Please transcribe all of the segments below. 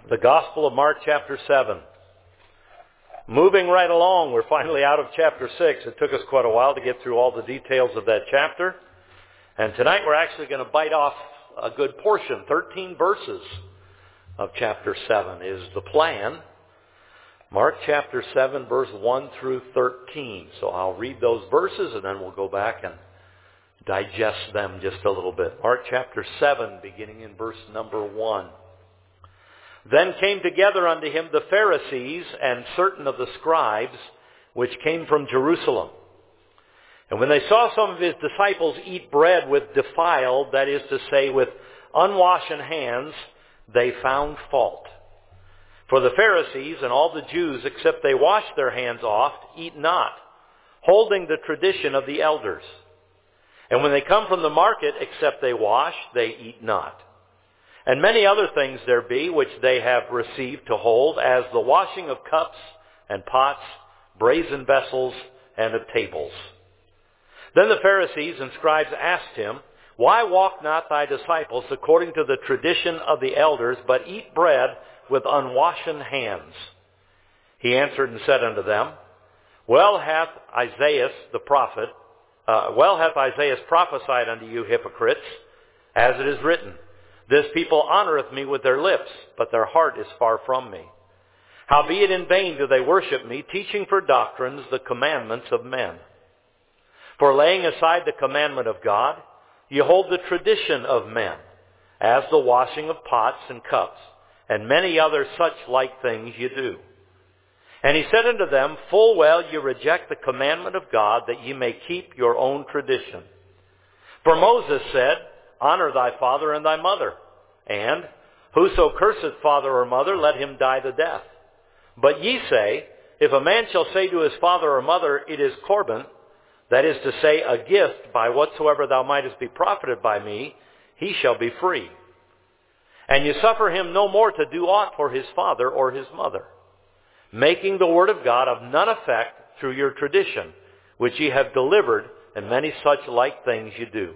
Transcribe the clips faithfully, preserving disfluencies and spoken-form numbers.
The Gospel of Mark chapter seven. Moving right along, we're finally out of chapter six. It took us quite a while to get through all the details of that chapter. And tonight we're actually going to bite off a good portion. thirteen verses of chapter seven is the plan. Mark chapter seven, verse one through thirteen. So I'll read those verses and then we'll go back and digest them just a little bit. Mark chapter seven, beginning in verse number one. Then came together unto him the Pharisees and certain of the scribes, which came from Jerusalem. And when they saw some of his disciples eat bread with defiled, that is to say, with unwashed hands, they found fault. For the Pharisees and all the Jews, except they wash their hands oft, eat not, holding the tradition of the elders. And when they come from the market, except they wash, they eat not. And many other things there be which they have received to hold, as the washing of cups and pots, brazen vessels, and of tables. Then the Pharisees and scribes asked him, Why walk not thy disciples according to the tradition of the elders, but eat bread with unwashen hands? He answered and said unto them, Well hath Isaiah the prophet, uh, well hath Isaiah prophesied unto you hypocrites, as it is written, This people honoreth me with their lips, but their heart is far from me. Howbeit in vain do they worship me, teaching for doctrines the commandments of men. For laying aside the commandment of God, ye hold the tradition of men, as the washing of pots and cups, and many other such like things ye do. And he said unto them, Full well ye reject the commandment of God, that ye may keep your own tradition. For Moses said, Honor thy father and thy mother, and whoso curseth father or mother, let him die the death. But ye say, If a man shall say to his father or mother, It is Corban, that is to say, a gift by whatsoever thou mightest be profited by me, he shall be free. And ye suffer him no more to do aught for his father or his mother, making the word of God of none effect through your tradition, which ye have delivered, and many such like things ye do.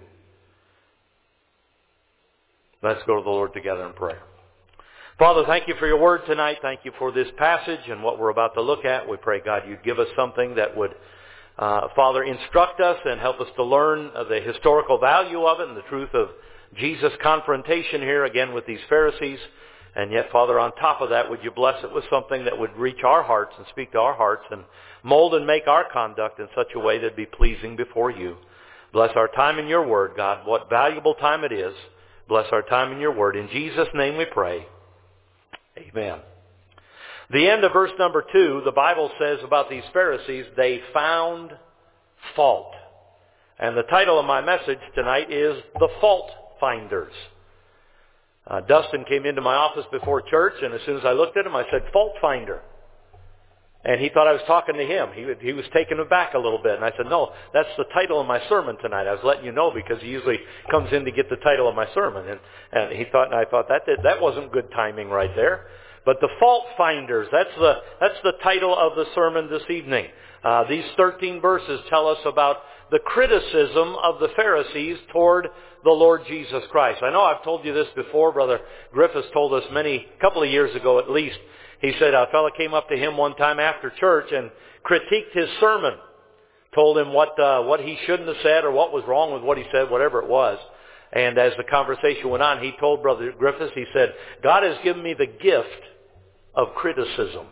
Let's go to the Lord together in prayer. Father, thank you for your word tonight. Thank you for this passage and what we're about to look at. We pray, God, you'd give us something that would, uh, Father, instruct us and help us to learn the historical value of it and the truth of Jesus' confrontation here again with these Pharisees. And yet, Father, on top of that, would you bless it with something that would reach our hearts and speak to our hearts and mold and make our conduct in such a way that be pleasing before you. Bless our time in your word, God. What valuable time it is. Bless our time in your word. In Jesus' name we pray. Amen. The end of verse number two, the Bible says about these Pharisees, they found fault. And the title of my message tonight is The Fault Finders. Uh, Dustin came into my office before church, and as soon as I looked at him, I said, Fault Finder. And he thought I was talking to him. He, he was taken aback a little bit. And I said, no, that's the title of my sermon tonight. I was letting you know because he usually comes in to get the title of my sermon. And, and he thought, and I thought that did, that wasn't good timing right there. But the fault finders, that's the, that's the title of the sermon this evening. Uh, these thirteen verses tell us about the criticism of the Pharisees toward the Lord Jesus Christ. I know I've told you this before. Brother Griffiths told us many, couple of years ago at least. He said a fellow came up to him one time after church and critiqued his sermon. Told him what uh, what he shouldn't have said or what was wrong with what he said, whatever it was. And as the conversation went on, he told Brother Griffiths, he said, God has given me the gift of criticism.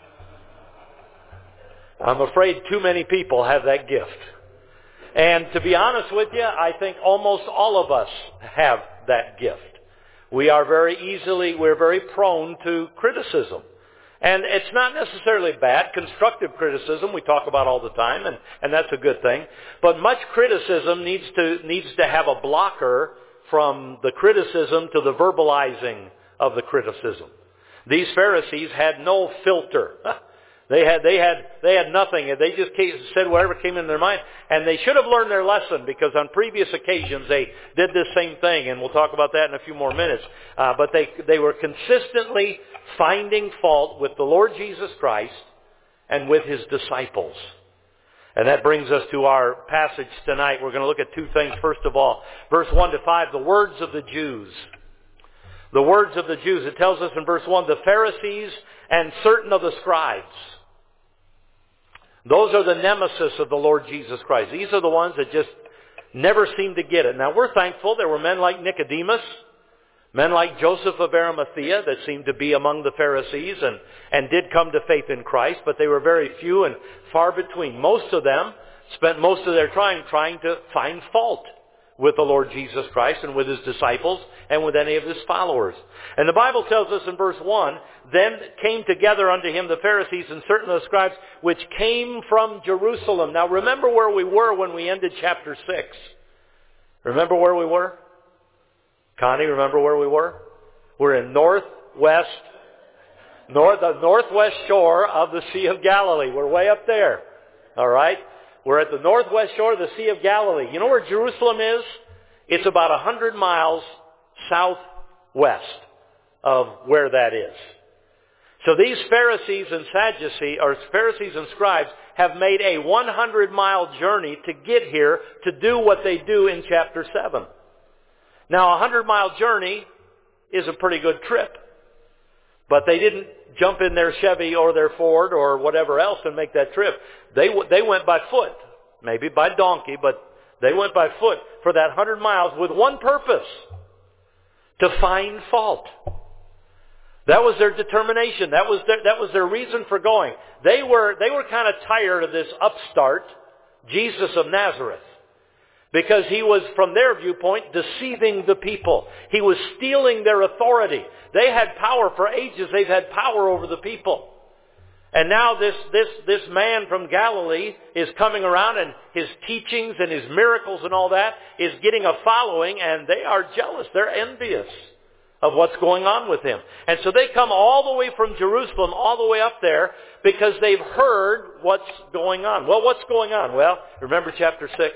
I'm afraid too many people have that gift. And to be honest with you, I think almost all of us have that gift. We are very easily, we're very prone to criticism. And it's not necessarily bad. Constructive criticism we talk about all the time, and, and that's a good thing. But much criticism needs to, needs to have a blocker from the criticism to the verbalizing of the criticism. These Pharisees had no filter. They had, they had, they had nothing. They just came, said whatever came in their mind. And they should have learned their lesson because on previous occasions they did this same thing. And we'll talk about that in a few more minutes. Uh, but they, they were consistently finding fault with the Lord Jesus Christ and with his disciples. And that brings us to our passage tonight. We're going to look at two things. First of all, verse one to five, the words of the Jews. The words of the Jews, it tells us in verse one, the Pharisees and certain of the scribes. Those are the nemesis of the Lord Jesus Christ. These are the ones that just never seem to get it. Now we're thankful there were men like Nicodemus, men like Joseph of Arimathea that seemed to be among the Pharisees and, and did come to faith in Christ, but they were very few and far between. Most of them spent most of their time trying to find fault with the Lord Jesus Christ and with His disciples and with any of His followers. And the Bible tells us in verse one, then came together unto Him the Pharisees and certain of the scribes which came from Jerusalem. Now remember where we were when we ended chapter six. Remember where we were? Connie, remember where we were? We're in northwest, north, the northwest shore of the Sea of Galilee. We're way up there. All right? We're at the northwest shore of the Sea of Galilee. You know where Jerusalem is? It's about a hundred miles southwest of where that is. So these Pharisees and Sadducees, or Pharisees and scribes, have made a one hundred mile journey to get here to do what they do in chapter seven. Now, a hundred mile journey is a pretty good trip. But they didn't jump in their Chevy or their Ford or whatever else and make that trip. They they went by foot, maybe by donkey, but they went by foot for that hundred miles with one purpose: to find fault. That was their determination. That was their, that was their reason for going. They were they were kind of tired of this upstart, Jesus of Nazareth. Because he was, from their viewpoint, deceiving the people. He was stealing their authority. They had power for ages. They've had power over the people. And now this, this, this man from Galilee is coming around, and his teachings and his miracles and all that is getting a following, and they are jealous. They're envious of what's going on with him. And so they come all the way from Jerusalem, all the way up there, because they've heard what's going on. Well, what's going on? Well, remember chapter six?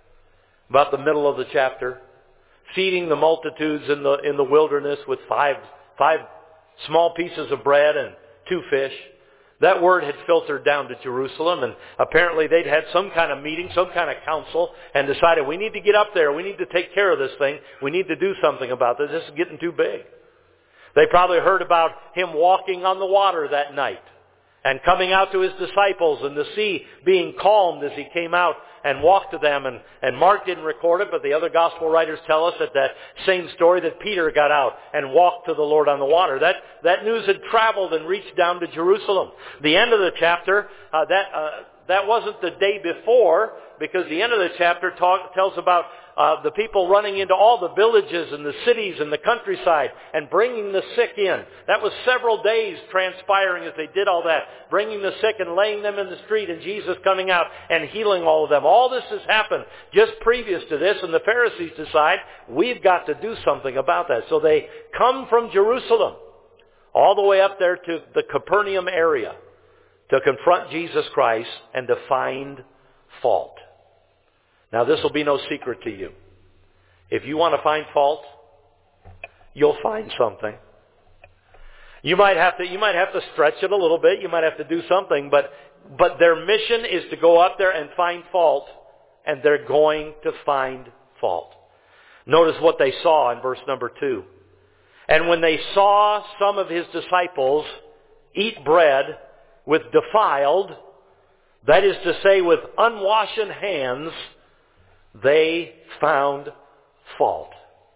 About the middle of the chapter, feeding the multitudes in the in the wilderness with five five small pieces of bread and two fish. That word had filtered down to Jerusalem, and apparently they'd had some kind of meeting, some kind of council, and decided, we need to get up there, we need to take care of this thing, we need to do something about this, this is getting too big. They probably heard about him walking on the water that night, and coming out to his disciples, and the sea being calmed as he came out and walked to them. And, and Mark didn't record it, but the other gospel writers tell us that that same story that Peter got out and walked to the Lord on the water. That, that news had traveled and reached down to Jerusalem. The end of the chapter, uh, that, uh, that wasn't the day before, because the end of the chapter talk, tells about uh, the people running into all the villages and the cities and the countryside and bringing the sick in. That was several days transpiring as they did all that, bringing the sick and laying them in the street, and Jesus coming out and healing all of them. All this has happened just previous to this, and the Pharisees decide, we've got to do something about that. So they come from Jerusalem all the way up there to the Capernaum area to confront Jesus Christ and to find fault. Now, this will be no secret to you. If you want to find fault, you'll find something. You might have to, you might have to stretch it a little bit. You might have to do something, but, but their mission is to go out there and find fault, and they're going to find fault. Notice what they saw in verse number two. And when they saw some of his disciples eat bread with defiled, that is to say, with unwashed hands, they found fault.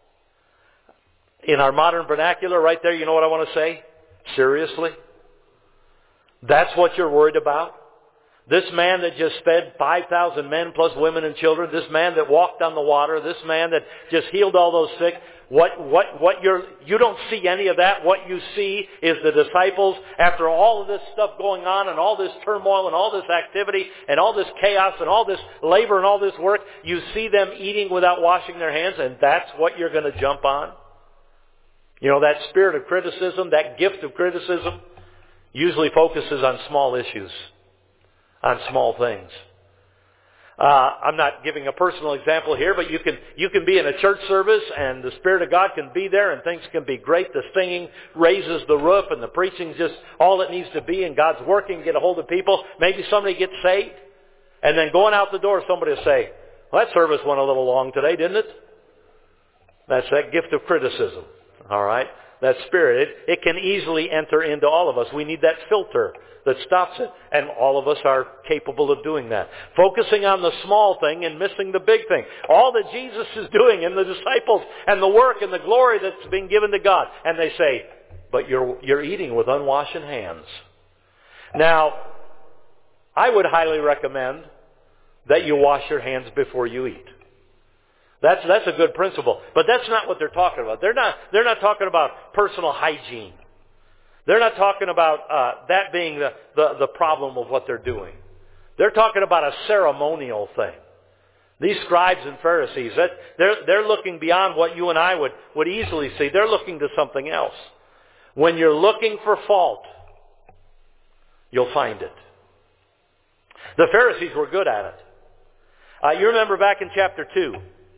In our modern vernacular, right there, you know what I want to say? Seriously? That's what you're worried about? This man that just fed five thousand men plus women and children, this man that walked on the water, this man that just healed all those sick, what, what, what you're, you don't see any of that. What you see is the disciples, after all of this stuff going on and all this turmoil and all this activity and all this chaos and all this labor and all this work, you see them eating without washing their hands, and that's what you're going to jump on? You know, that spirit of criticism, that gift of criticism, usually focuses on small issues, on small things. Uh, I'm not giving a personal example here, but you can you can be in a church service and the Spirit of God can be there and things can be great. The singing raises the roof and the preaching's just all it needs to be, and God's working, get a hold of people. Maybe somebody gets saved, and then going out the door, somebody will say, well, that service went a little long today, didn't it? That's that gift of criticism. All right? that spirit. It, it can easily enter into all of us. We need that filter that stops it. And all of us are capable of doing that. Focusing on the small thing and missing the big thing. All that Jesus is doing and the disciples and the work and the glory that's being given to God. And they say, but you're, you're eating with unwashed hands. Now, I would highly recommend that you wash your hands before you eat. That's, that's a good principle. But that's not what they're talking about. They're not, they're not talking about personal hygiene. They're not talking about uh, that being the, the, the problem of what they're doing. They're talking about a ceremonial thing. These scribes and Pharisees, that, they're, they're looking beyond what you and I would, would easily see. They're looking to something else. When you're looking for fault, you'll find it. The Pharisees were good at it. Uh, you remember back in chapter two.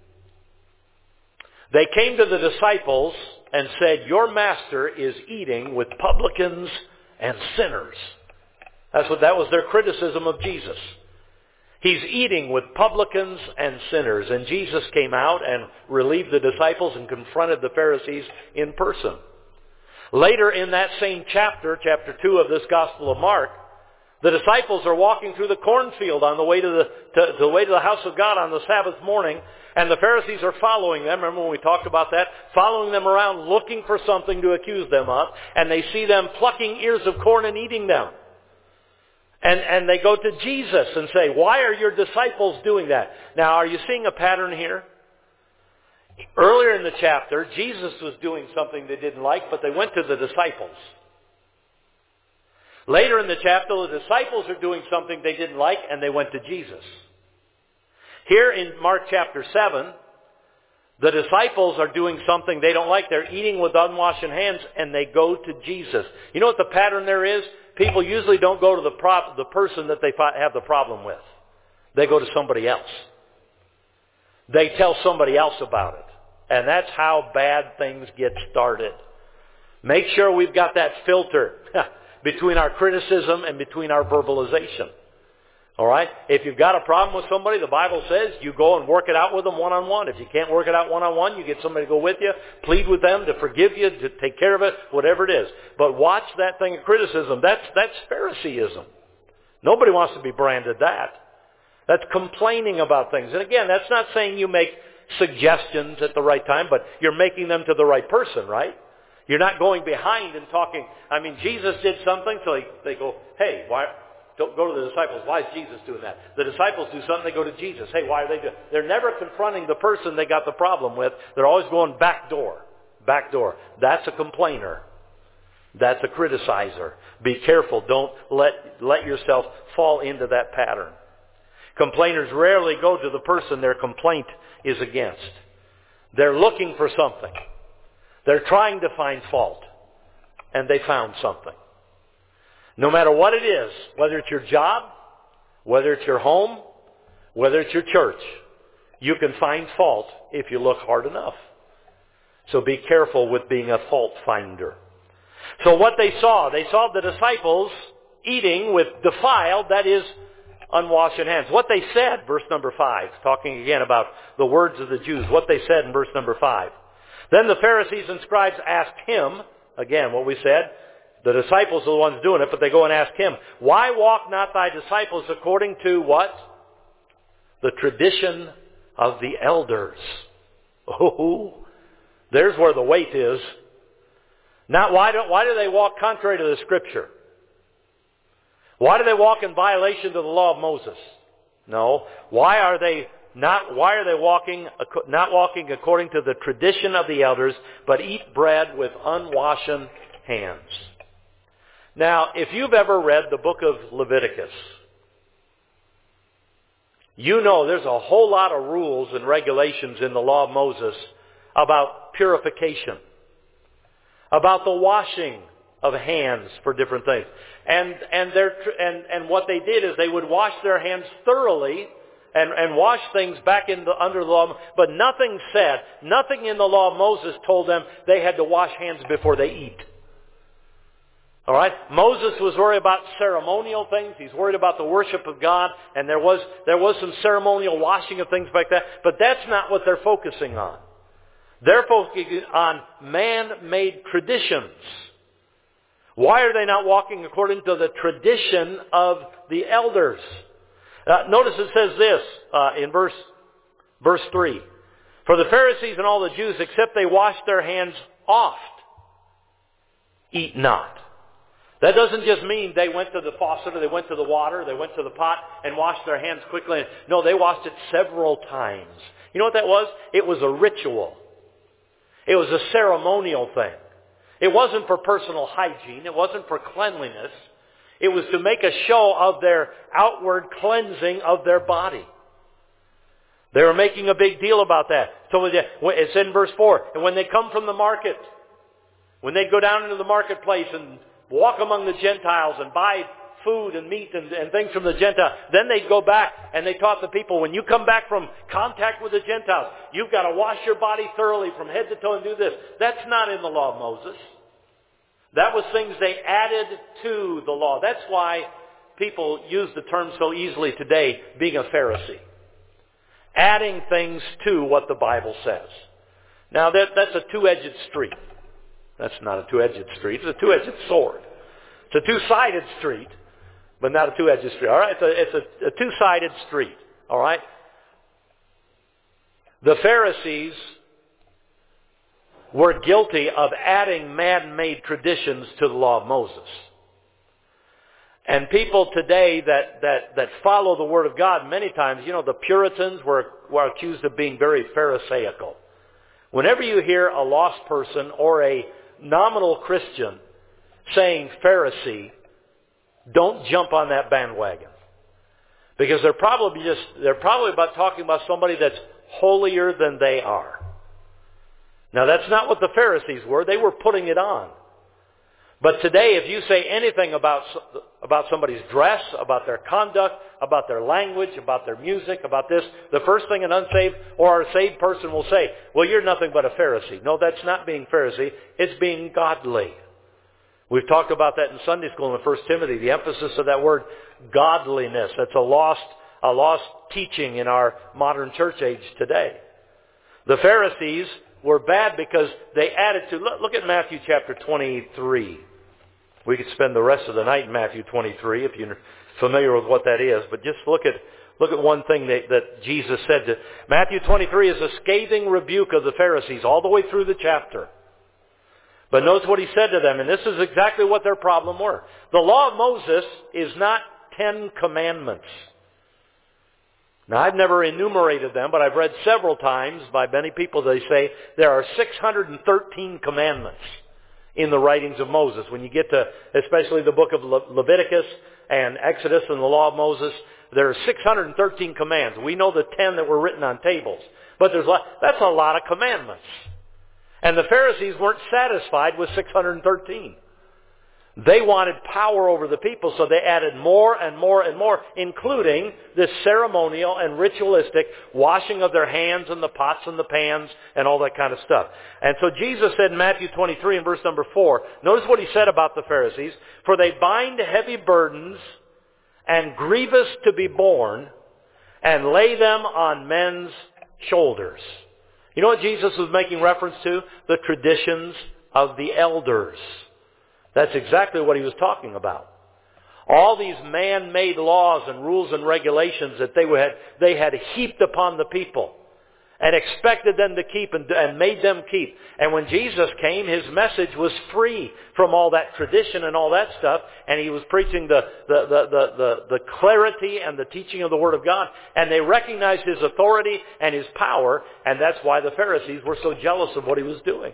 They came to the disciples and said, your master is eating with publicans and sinners. That's what, that was their criticism of Jesus. He's eating with publicans and sinners. And Jesus came out and relieved the disciples and confronted the Pharisees in person. Later in that same chapter, chapter two of this Gospel of Mark, the disciples are walking through the cornfield on the way to the, to, to the way to the house of God on the Sabbath morning, and the Pharisees are following them. Remember when we talked about that? Following them around, looking for something to accuse them of, and they see them plucking ears of corn and eating them. And, and they go to Jesus and say, why are your disciples doing that? Now, are you seeing a pattern here? Earlier in the chapter, Jesus was doing something they didn't like, but they went to the disciples. Later in the chapter, the disciples are doing something they didn't like, and they went to Jesus. Here in Mark chapter seven, the disciples are doing something they don't like. They're eating with unwashed hands, and they go to Jesus. You know what the pattern there is? People usually don't go to the, prop, the person that they have the problem with. They go to somebody else. They tell somebody else about it. And that's how bad things get started. Make sure we've got that filter between our criticism and between our verbalization. All right? If you've got a problem with somebody, the Bible says you go and work it out with them one-on-one. If you can't work it out one-on-one, you get somebody to go with you, plead with them to forgive you, to take care of it, whatever it is. But watch that thing of criticism. That's, that's Phariseeism. Nobody wants to be branded that. That's complaining about things. And again, that's not saying you make suggestions at the right time, but you're making them to the right person, right? You're not going behind and talking. I mean, Jesus did something, so they go, hey, why... Don't go to the disciples. Why is Jesus doing that? The disciples do something, they go to Jesus. Hey, why are they doing it? They're never confronting the person they got the problem with. They're always going back door. Back door. That's a complainer. That's a criticizer. Be careful. Don't let, let yourself fall into that pattern. Complainers rarely go to the person their complaint is against. They're looking for something. They're trying to find fault. And they found something. No matter what it is, whether it's your job, whether it's your home, whether it's your church, you can find fault if you look hard enough. So be careful with being a fault finder. So what they saw, they saw the disciples eating with defiled, that is, unwashed hands. What they said, verse number five, talking again about the words of the Jews, what they said in verse number five. Then the Pharisees and scribes asked him, again what we said, the disciples are the ones doing it, but they go and ask him, why walk not thy disciples according to what? The tradition of the elders. Oh, there's where the weight is. Not why do, why do they walk contrary to the Scripture? Why do they walk in violation to the law of Moses? No. Why are they not, why are they walking, not walking according to the tradition of the elders, but eat bread with unwashed hands? Now, if you've ever read the book of Leviticus, you know there's a whole lot of rules and regulations in the law of Moses about purification, about the washing of hands for different things. And and their and and what they did is they would wash their hands thoroughly and, and wash things back in the, under the law. But nothing said, nothing in the law of Moses told them they had to wash hands before they eat. All right? Moses was worried about ceremonial things. He's worried about the worship of God. And there was, there was some ceremonial washing of things like that. But that's not what they're focusing on. They're focusing on man-made traditions. Why are they not walking according to the tradition of the elders? Uh, notice it says this uh, in verse verse three. For the Pharisees and all the Jews, except they wash their hands oft, eat not. That doesn't just mean they went to the faucet or they went to the water, they went to the pot and washed their hands quickly. No, they washed it several times. You know what that was? It was a ritual. It was a ceremonial thing. It wasn't for personal hygiene. It wasn't for cleanliness. It was to make a show of their outward cleansing of their body. They were making a big deal about that. So it's in verse four. And when they come from the market, when they go down into the marketplace and walk among the Gentiles and buy food and meat and, and things from the Gentiles, then they go back and they taught the people, when you come back from contact with the Gentiles, you've got to wash your body thoroughly from head to toe and do this. That's not in the law of Moses. That was things they added to the law. That's why people use the term so easily today, being a Pharisee. Adding things to what the Bible says. Now that, that's a two-edged street. That's not a two-edged street. It's a two-edged sword. It's a two-sided street, but not a two-edged street. All right? It's a, it's a, a two-sided street. All right? The Pharisees were guilty of adding man-made traditions to the law of Moses. And people today that, that, that follow the Word of God, many times, you know, the Puritans were, were accused of being very Pharisaical. Whenever you hear a lost person or a nominal Christian saying Pharisee, don't jump on that bandwagon. Because they're probably just, they're probably about talking about somebody that's holier than they are. Now that's not what the Pharisees were. They were putting it on. But today, if you say anything about about somebody's dress, about their conduct, about their language, about their music, about this, the first thing an unsaved or a saved person will say, well, you're nothing but a Pharisee. No, that's not being Pharisee. It's being godly. We've talked about that in Sunday school in the First Timothy, the emphasis of that word, godliness. That's a lost, a lost teaching in our modern church age today. The Pharisees were bad because they added to, look, look at Matthew chapter twenty-three. We could spend the rest of the night in Matthew twenty-three if you're familiar with what that is. But just look at look at one thing that, that Jesus said. To, Matthew twenty-three is a scathing rebuke of the Pharisees all the way through the chapter. But notice what he said to them, and this is exactly what their problem were. The law of Moses is not ten commandments. Now, I've never enumerated them, but I've read several times by many people, they say there are six hundred thirteen commandments in the writings of Moses. When you get to especially the book of Le- Leviticus and Exodus and the law of Moses, there are six hundred thirteen commands. We know the ten that were written on tables. But there's a lot, that's a lot of commandments. And the Pharisees weren't satisfied with six hundred thirteen. They wanted power over the people, so they added more and more and more, including this ceremonial and ritualistic washing of their hands and the pots and the pans and all that kind of stuff. And so Jesus said in Matthew twenty-three and verse number four, notice what he said about the Pharisees, for they bind heavy burdens and grievous to be borne and lay them on men's shoulders. You know what Jesus was making reference to? The traditions of the elders. That's exactly what he was talking about. All these man-made laws and rules and regulations that they had, they had heaped upon the people and expected them to keep and, and made them keep. And when Jesus came, his message was free from all that tradition and all that stuff, and he was preaching the, the, the, the, the, the clarity and the teaching of the Word of God. And they recognized his authority and his power, and that's why the Pharisees were so jealous of what he was doing.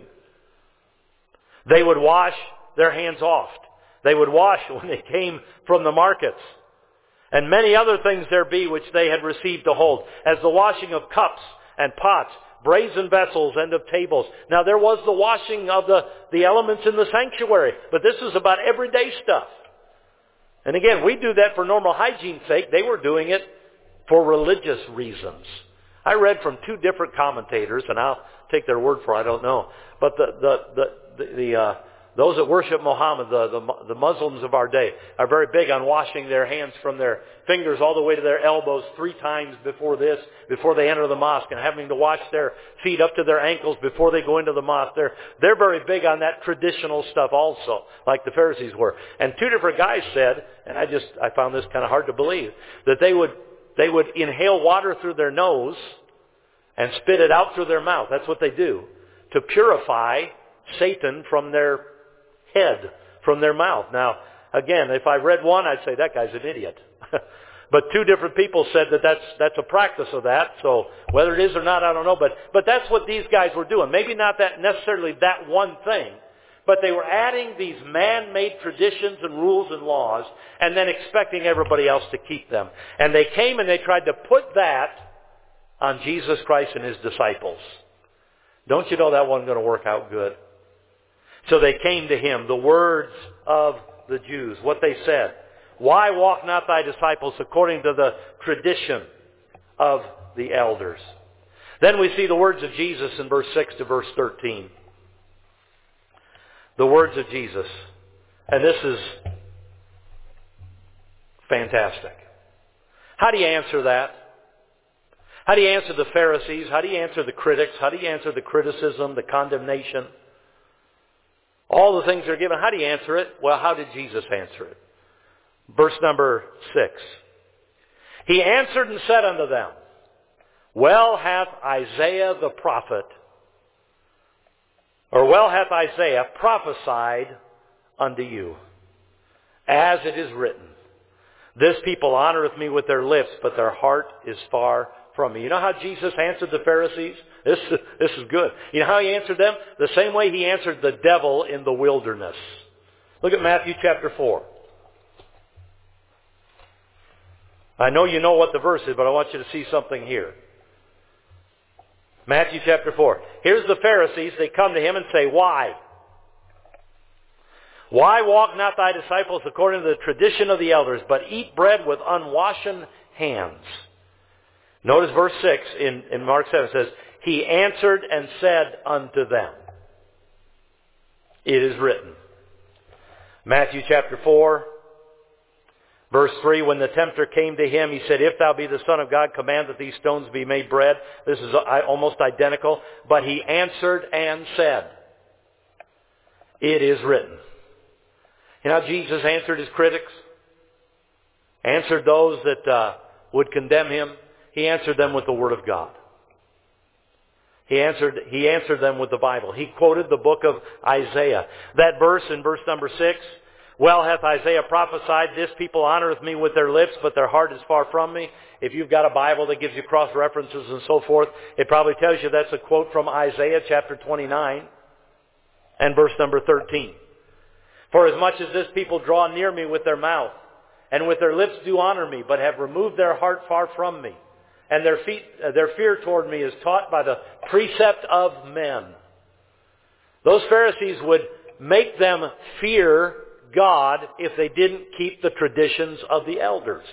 They would wash their hands oft. They would wash when they came from the markets. And many other things there be which they had received to hold, as the washing of cups and pots, brazen vessels, and of tables. Now there was the washing of the, the elements in the sanctuary, but this is about everyday stuff. And again, we do that for normal hygiene's sake. They were doing it for religious reasons. I read from two different commentators, and I'll take their word for it, I don't know. But the, the, the, the, the uh, those that worship Muhammad, the, the, the Muslims of our day, are very big on washing their hands from their fingers all the way to their elbows three times before this, before they enter the mosque, and having to wash their feet up to their ankles before they go into the mosque. They're, they're very big on that traditional stuff also, like the Pharisees were. And two different guys said, and I just, I found this kind of hard to believe, that they would, they would inhale water through their nose and spit it out through their mouth. That's what they do to purify Satan from their head, from their mouth. Now, again, if I read one, I'd say that guy's an idiot. But two different people said that that's, that's a practice of that. So whether it is or not, I don't know. But, but that's what these guys were doing. Maybe not that necessarily that one thing, but they were adding these man-made traditions and rules and laws and then expecting everybody else to keep them. And they came and they tried to put that on Jesus Christ and His disciples. Don't you know that wasn't going to work out good? So they came to Him, the words of the Jews, what they said. Why walk not thy disciples according to the tradition of the elders? Then we see the words of Jesus in verse six to verse thirteen. The words of Jesus. And this is fantastic. How do you answer that? How do you answer the Pharisees? How do you answer the critics? How do you answer the criticism, the condemnation? All the things they're given. How do you answer it? Well, how did Jesus answer it? Verse number six. He answered and said unto them, Well hath Isaiah the prophet, or well hath Isaiah prophesied unto you, as it is written, This people honoreth me with their lips, but their heart is far from me. You know how Jesus answered the Pharisees? This, this is good. You know how He answered them? The same way He answered the devil in the wilderness. Look at Matthew chapter four. I know you know what the verse is, but I want you to see something here. Matthew chapter four. Here's the Pharisees. They come to Him and say, Why? Why walk not thy disciples according to the tradition of the elders, but eat bread with unwashen hands? Notice verse six in, in Mark seven. It says, He answered and said unto them, It is written. Matthew chapter four, verse three, when the tempter came to Him, he said, If thou be the Son of God, command that these stones be made bread. This is almost identical. But He answered and said, It is written. You know how Jesus answered His critics? Answered those that uh, would condemn Him? He answered them with the Word of God. He answered, he answered them with the Bible. He quoted the book of Isaiah. That verse in verse number six, Well hath Isaiah prophesied, This people honoreth me with their lips, but their heart is far from me. If you've got a Bible that gives you cross-references and so forth, it probably tells you that's a quote from Isaiah chapter twenty-nine and verse number thirteen. For as much as this people draw near me with their mouth, and with their lips do honor me, but have removed their heart far from me, and their feet, uh, their fear toward me is taught by the precept of men. Those Pharisees would make them fear God if they didn't keep the traditions of the elders.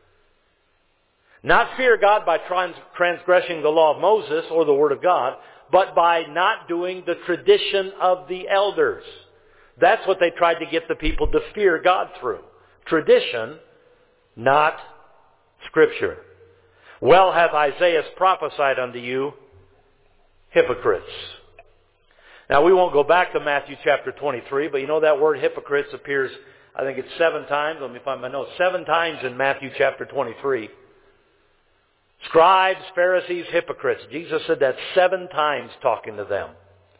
Not fear God by trans- transgressing the law of Moses or the Word of God, but by not doing the tradition of the elders. That's what they tried to get the people to fear God through. Tradition, not Scripture. Well hath Isaiah prophesied unto you, hypocrites. Now we won't go back to Matthew chapter twenty-three, but you know that word hypocrites appears, I think it's seven times. Let me find my notes. Seven times in Matthew chapter twenty-three. Scribes, Pharisees, hypocrites. Jesus said that seven times talking to them.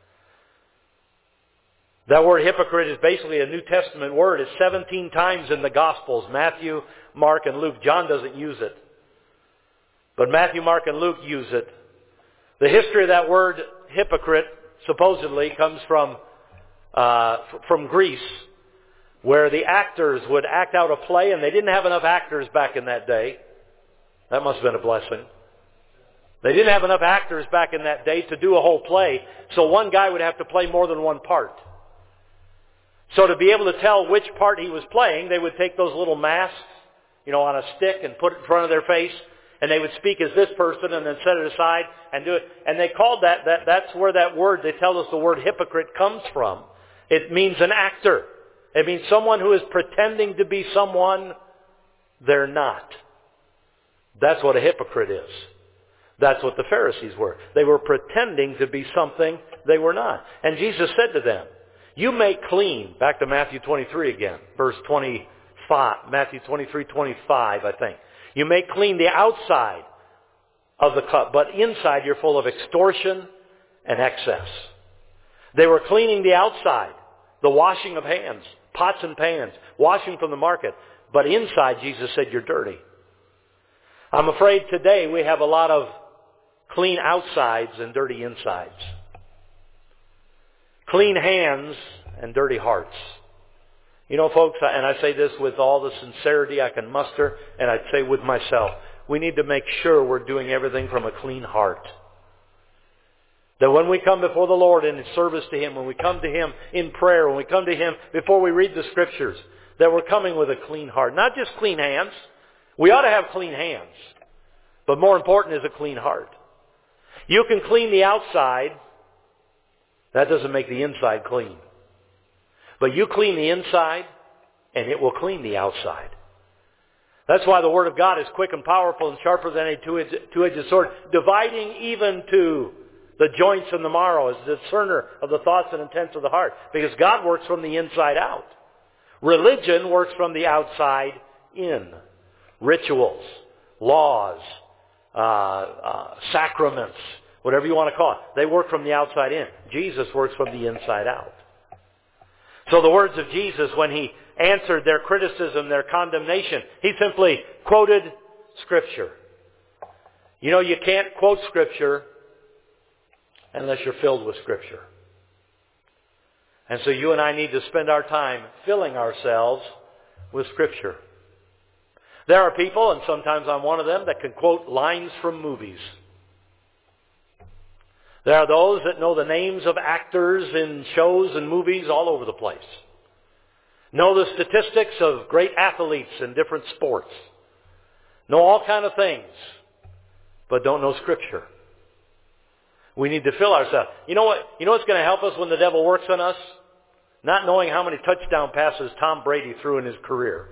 That word hypocrite is basically a New Testament word. It's seventeen times in the Gospels. Matthew, Mark, and Luke. John doesn't use it. But Matthew, Mark, and Luke use it. The history of that word hypocrite supposedly comes from uh, from Greece, where the actors would act out a play, and they didn't have enough actors back in that day. That must have been a blessing. They didn't have enough actors back in that day to do a whole play, so one guy would have to play more than one part. So to be able to tell which part he was playing, they would take those little masks, you know, on a stick and put it in front of their face, and they would speak as this person and then set it aside and do it. And they called that, that that's where that word, they tell us the word hypocrite comes from. It means an actor. It means someone who is pretending to be someone they're not. That's what a hypocrite is. That's what the Pharisees were. They were pretending to be something they were not. And Jesus said to them, you make clean, back to Matthew twenty-three again, verse twenty-five, Matthew twenty-three, twenty-five, I think. You make clean the outside of the cup, but inside you're full of extortion and excess. They were cleaning the outside, the washing of hands, pots and pans, washing from the market. But inside, Jesus said, you're dirty. I'm afraid today we have a lot of clean outsides and dirty insides. Clean hands and dirty hearts. You know, folks, and I say this with all the sincerity I can muster, and I say with myself, we need to make sure we're doing everything from a clean heart. That when we come before the Lord in service to Him, when we come to Him in prayer, when we come to Him before we read the Scriptures, that we're coming with a clean heart. Not just clean hands. We ought to have clean hands. But more important is a clean heart. You can clean the outside. That doesn't make the inside clean. But you clean the inside, and it will clean the outside. That's why the Word of God is quick and powerful and sharper than a two-edged sword, dividing even to the joints and the marrow, as the discerner of the thoughts and intents of the heart. Because God works from the inside out. Religion works from the outside in. Rituals, laws, uh, uh, sacraments, whatever you want to call it. They work from the outside in. Jesus works from the inside out. So the words of Jesus, when He answered their criticism, their condemnation, He simply quoted Scripture. You know, you can't quote Scripture unless you're filled with Scripture. And so you and I need to spend our time filling ourselves with Scripture. There are people, and sometimes I'm one of them, that can quote lines from movies. There are those that know the names of actors in shows and movies all over the place. Know the statistics of great athletes in different sports. Know all kind of things, but don't know Scripture. We need to fill ourselves. You know what? You know what's going to help us when the devil works on us? Not knowing how many touchdown passes Tom Brady threw in his career.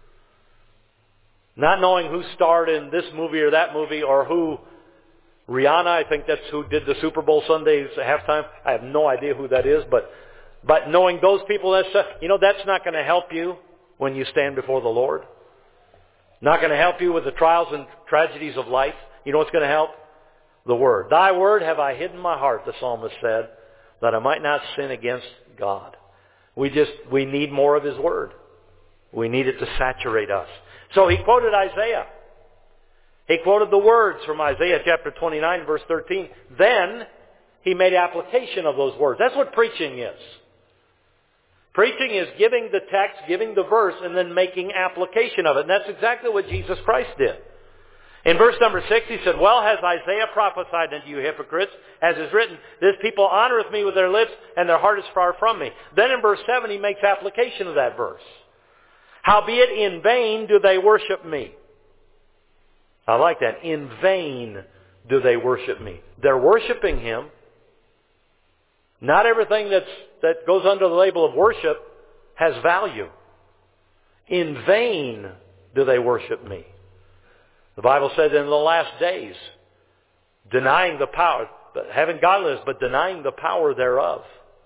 Not knowing who starred in this movie or that movie, or who Rihanna, I think that's who did the Super Bowl Sundays halftime. I have no idea who that is, but but knowing those people, that's, you know, that's not going to help you when you stand before the Lord. Not going to help you with the trials and tragedies of life. You know what's going to help? The Word. Thy Word have I hid in my heart, the psalmist said, that I might not sin against God. We just, we need more of His Word. We need it to saturate us. So he quoted Isaiah. He quoted the words from Isaiah chapter twenty-nine, verse thirteen. Then he made application of those words. That's what preaching is. Preaching is giving the text, giving the verse, and then making application of it. And that's exactly what Jesus Christ did. In verse number six, he said, well has Isaiah prophesied unto you hypocrites, as is written, this people honoreth me with their lips, and their heart is far from me. Then in verse seven, he makes application of that verse. Howbeit in vain do they worship me. I like that. In vain do they worship me. They're worshiping Him. Not everything that's, that goes under the label of worship has value. In vain do they worship me. The Bible says in the last days, denying the power, having godliness, but denying the power thereof.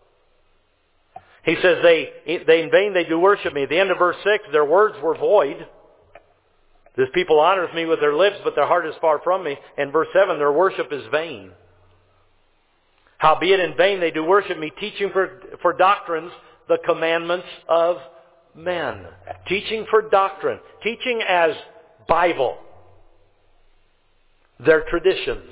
He says, they, they in vain they do worship me. At the end of verse six, their words were void. This people honors me with their lips, but their heart is far from me. And verse seven, their worship is vain. Howbeit in vain they do worship me, teaching for, for doctrines the commandments of men. Teaching for doctrine. Teaching as Bible. Their traditions.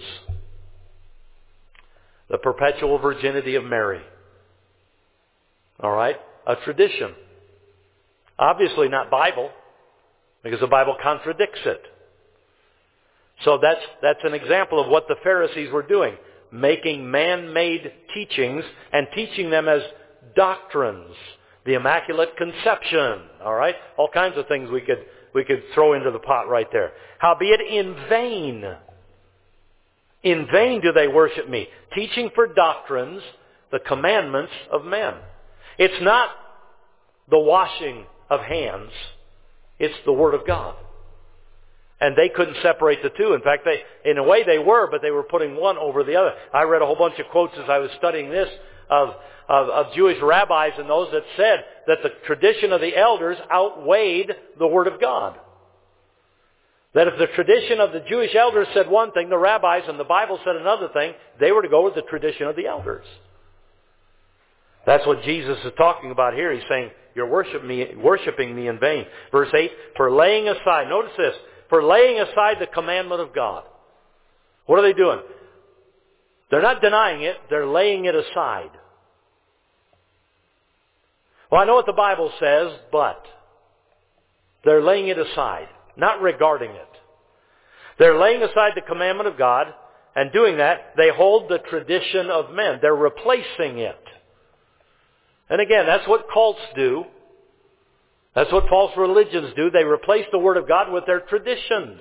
The perpetual virginity of Mary. All right? A tradition. Obviously not Bible, because the Bible contradicts it. So that's, that's an example of what the Pharisees were doing. Making man-made teachings and teaching them as doctrines. The Immaculate Conception. All right? All kinds of things we could, we could throw into the pot right there. Howbeit in vain. In vain do they worship me. Teaching for doctrines the commandments of men. It's not the washing of hands. It's the Word of God. And they couldn't separate the two. In fact, they, in a way they were, but they were putting one over the other. I read a whole bunch of quotes as I was studying this of, of, of Jewish rabbis and those that said that the tradition of the elders outweighed the Word of God. That if the tradition of the Jewish elders said one thing, the rabbis and the Bible said another thing, they were to go with the tradition of the elders. That's what Jesus is talking about here. He's saying, you're worship me, worshiping me in vain. Verse eight, for laying aside, notice this, for laying aside the commandment of God. What are they doing? They're not denying it, they're laying it aside. Well, I know what the Bible says, but they're laying it aside, not regarding it. They're laying aside the commandment of God, and doing that, they hold the tradition of men. They're replacing it. And again, that's what cults do. That's what false religions do. They replace the Word of God with their traditions.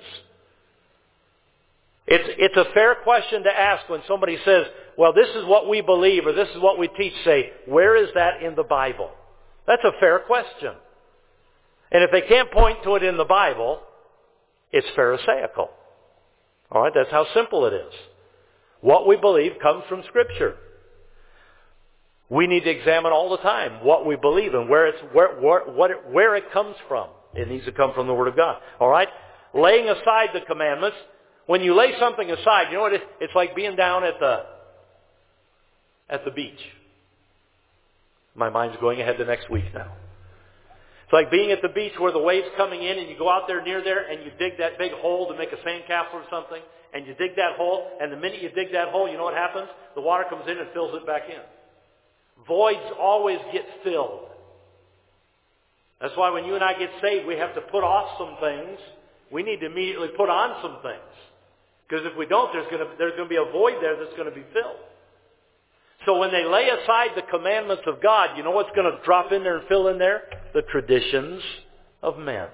It's, it's a fair question to ask when somebody says, well, this is what we believe or this is what we teach. Say, where is that in the Bible? That's a fair question. And if they can't point to it in the Bible, it's Pharisaical. All right, that's how simple it is. What we believe comes from Scripture. We need to examine all the time what we believe and where it's where where, what it, where it comes from. It needs to come from the Word of God. All right, laying aside the commandments. When you lay something aside, you know what? It, it's like being down at the at the beach. My mind's going ahead to next week now. It's like being at the beach where the waves coming in, and you go out there near there and you dig that big hole to make a sandcastle or something, and you dig that hole, and the minute you dig that hole, you know what happens? The water comes in and fills it back in. Voids always get filled. That's why when you and I get saved, we have to put off some things. We need to immediately put on some things. Because if we don't, there's going to, there's going to be a void there that's going to be filled. So when they lay aside the commandments of God, you know what's going to drop in there and fill in there? The traditions of men.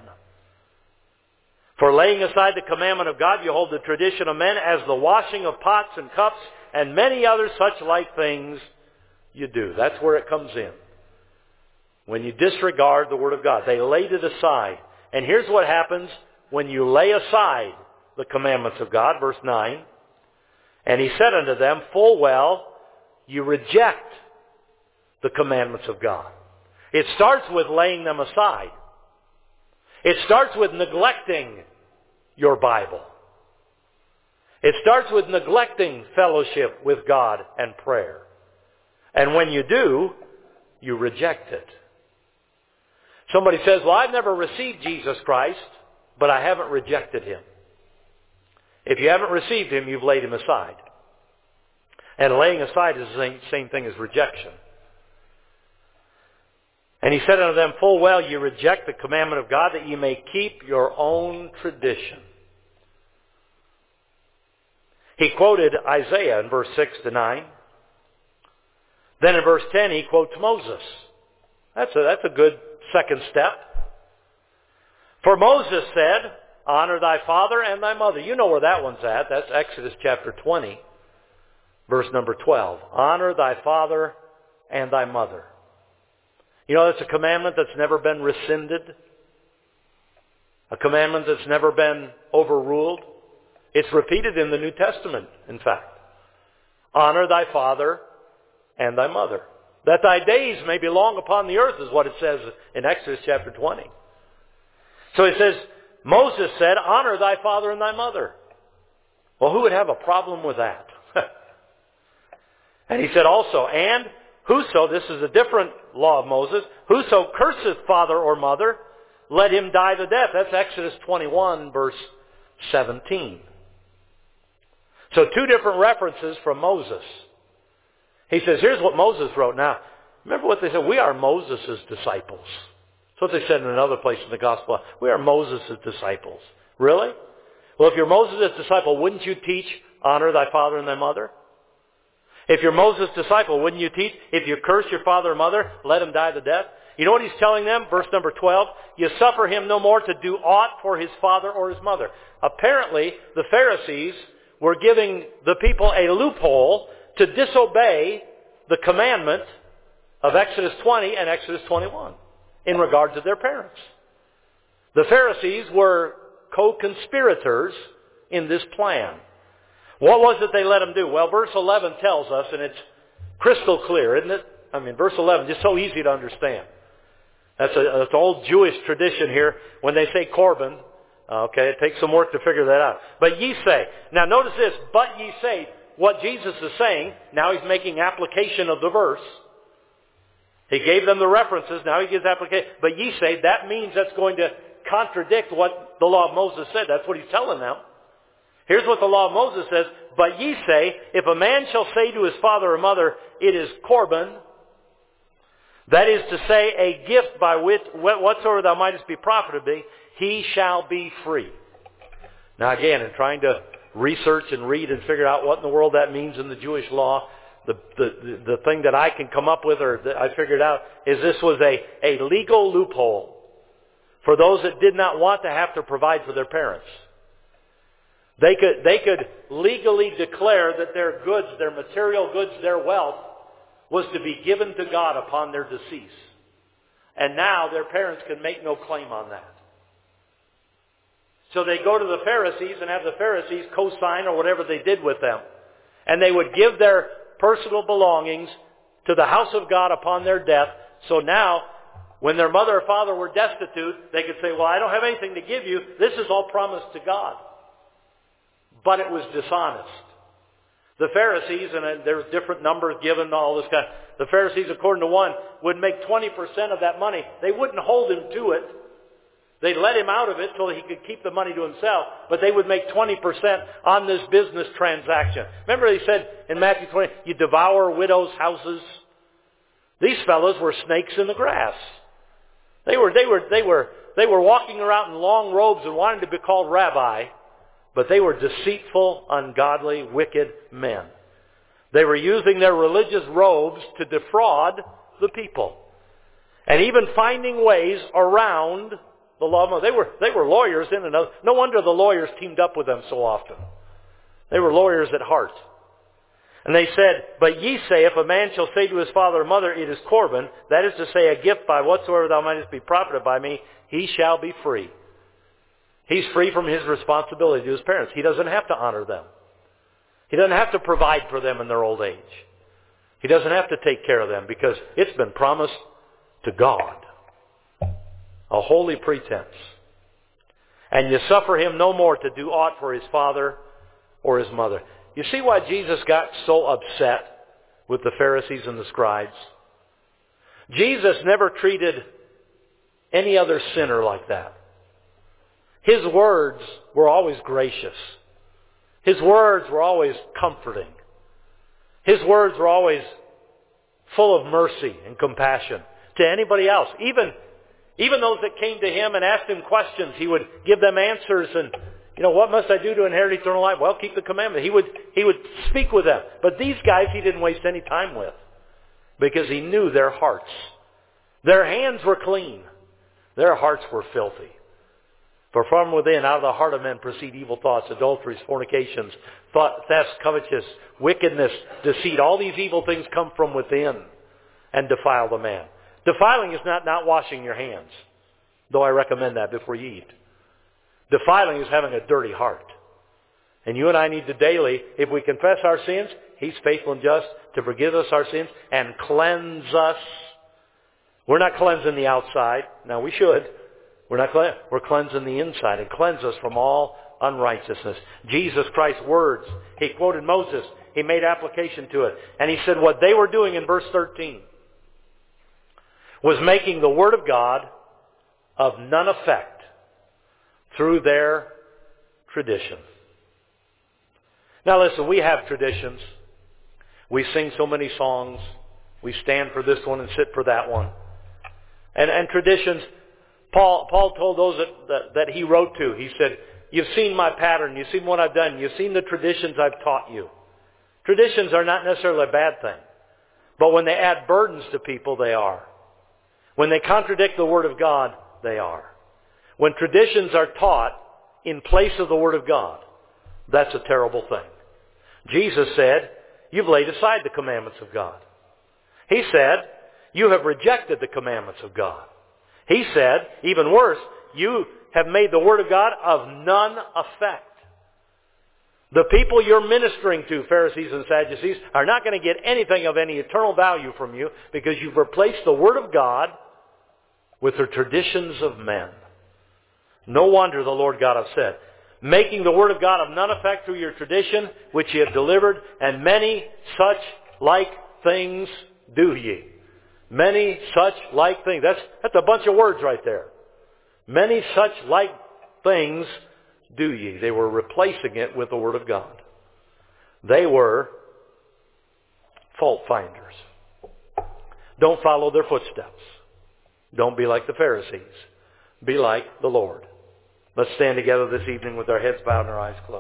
For laying aside the commandment of God, you hold the tradition of men as the washing of pots and cups and many other such like things you do. That's where it comes in. When you disregard the Word of God. They laid it aside. And here's what happens when you lay aside the commandments of God. Verse nine. And he said unto them, full well, you reject the commandments of God. It starts with laying them aside. It starts with neglecting your Bible. It starts with neglecting fellowship with God and prayer. And when you do, you reject it. Somebody says, well, I've never received Jesus Christ, but I haven't rejected Him. If you haven't received Him, you've laid Him aside. And laying aside is the same, same thing as rejection. And he said unto them, full well, you reject the commandment of God that ye may keep your own tradition. He quoted Isaiah in verse six to nine. Then in verse ten, he quotes Moses. That's a, that's a good second step. For Moses said, honor thy father and thy mother. You know where that one's at. That's Exodus chapter twenty, verse number twelve. Honor thy father and thy mother. You know, that's a commandment that's never been rescinded. A commandment that's never been overruled. It's repeated in the New Testament, in fact. Honor thy father and thy mother, that thy days may be long upon the earth, is what it says in Exodus chapter twenty. So it says, Moses said, honor thy father and thy mother. Well, who would have a problem with that? And he said also, and whoso, this is a different law of Moses, whoso curseth father or mother, let him die the death. That's Exodus twenty-one, verse seventeen. So two different references from Moses. He says, here's what Moses wrote. Now, remember what they said? We are Moses' disciples. That's what they said in another place in the gospel. We are Moses' disciples. Really? Well, if you're Moses' disciple, wouldn't you teach, honor thy father and thy mother? If you're Moses' disciple, wouldn't you teach, if you curse your father or mother, let him die the death? You know what he's telling them? Verse number twelve, you suffer him no more to do aught for his father or his mother. Apparently, the Pharisees were giving the people a loophole to disobey the commandment of Exodus twenty and Exodus twenty-one in regard to their parents. The Pharisees were co-conspirators in this plan. What was it they let them do? Well, verse eleven tells us, and it's crystal clear, isn't it? I mean, verse eleven, just so easy to understand. That's, a, that's an old Jewish tradition here. When they say Corban, okay, it takes some work to figure that out. But ye say. Now notice this, but ye say, what Jesus is saying, now he's making application of the verse. He gave them the references, now he gives application. But ye say, that means that's going to contradict what the law of Moses said. That's what he's telling them. Here's what the law of Moses says. But ye say, if a man shall say to his father or mother, it is Corban, that is to say, a gift by which whatsoever thou mightest be profited be, he shall be free. Now again, in trying to research and read and figure out what in the world that means in the Jewish law, the, the, the thing that I can come up with or that I figured out is this was a, a legal loophole for those that did not want to have to provide for their parents. They could, they could legally declare that their goods, their material goods, their wealth was to be given to God upon their decease. And now their parents can make no claim on that. So they go to the Pharisees and have the Pharisees co-sign or whatever they did with them. And they would give their personal belongings to the house of God upon their death. So now, when their mother or father were destitute, they could say, well, I don't have anything to give you. This is all promised to God. But it was dishonest. The Pharisees, and there's different numbers given, all this kind. The Pharisees, according to one, would make twenty percent of that money. They wouldn't hold him to it. They'd let him out of it so he could keep the money to himself. But they would make twenty percent on this business transaction. Remember he said in Matthew twenty, you devour widows' houses. These fellows were snakes in the grass. They were, they were, they were, they were walking around in long robes and wanted to be called rabbi. But they were deceitful, ungodly, wicked men. They were using their religious robes to defraud the people. And even finding ways around the law of Moses. They were, they were lawyers in and out. No wonder the lawyers teamed up with them so often. They were lawyers at heart. And they said, but ye say, if a man shall say to his father or mother, it is Corban, that is to say, a gift by whatsoever thou mightest be profited by me, he shall be free. He's free from his responsibility to his parents. He doesn't have to honor them. He doesn't have to provide for them in their old age. He doesn't have to take care of them because it's been promised to God. A holy pretense. And you suffer him no more to do aught for his father or his mother. You see why Jesus got so upset with the Pharisees and the scribes? Jesus never treated any other sinner like that. His words were always gracious. His words were always comforting. His words were always full of mercy and compassion to anybody else. Even, even those that came to him and asked him questions, he would give them answers and, you know, what must I do to inherit eternal life? Well, keep the commandment. He would, he would speak with them. But these guys he didn't waste any time with because he knew their hearts. Their hands were clean. Their hearts were filthy. For from within, out of the heart of men, proceed evil thoughts, adulteries, fornications, thought, thefts, covetousness, wickedness, deceit. All these evil things come from within and defile the man. Defiling is not not washing your hands, though I recommend that before you eat. Defiling is having a dirty heart. And you and I need to daily, if we confess our sins, he's faithful and just to forgive us our sins and cleanse us. We're not cleansing the outside. Now we should. We're not clean, we're cleansing the inside and cleanse us from all unrighteousness. Jesus Christ's words, he quoted Moses. He made application to it. And he said what they were doing in verse thirteen was making the Word of God of none effect through their tradition. Now listen, we have traditions. We sing so many songs. We stand for this one and sit for that one. And, and traditions... Paul, Paul told those that, that, that he wrote to, he said, you've seen my pattern, you've seen what I've done, you've seen the traditions I've taught you. Traditions are not necessarily a bad thing. But when they add burdens to people, they are. When they contradict the Word of God, they are. When traditions are taught in place of the Word of God, that's a terrible thing. Jesus said, you've laid aside the commandments of God. He said, you have rejected the commandments of God. He said, even worse, you have made the Word of God of none effect. The people you're ministering to, Pharisees and Sadducees, are not going to get anything of any eternal value from you because you've replaced the Word of God with the traditions of men. No wonder the Lord God hath said, making the Word of God of none effect through your tradition, which ye have delivered, and many such like things do ye. Many such like things. That's, that's a bunch of words right there. Many such like things do ye. They were replacing it with the Word of God. They were fault finders. Don't follow their footsteps. Don't be like the Pharisees. Be like the Lord. Let's stand together this evening with our heads bowed and our eyes closed.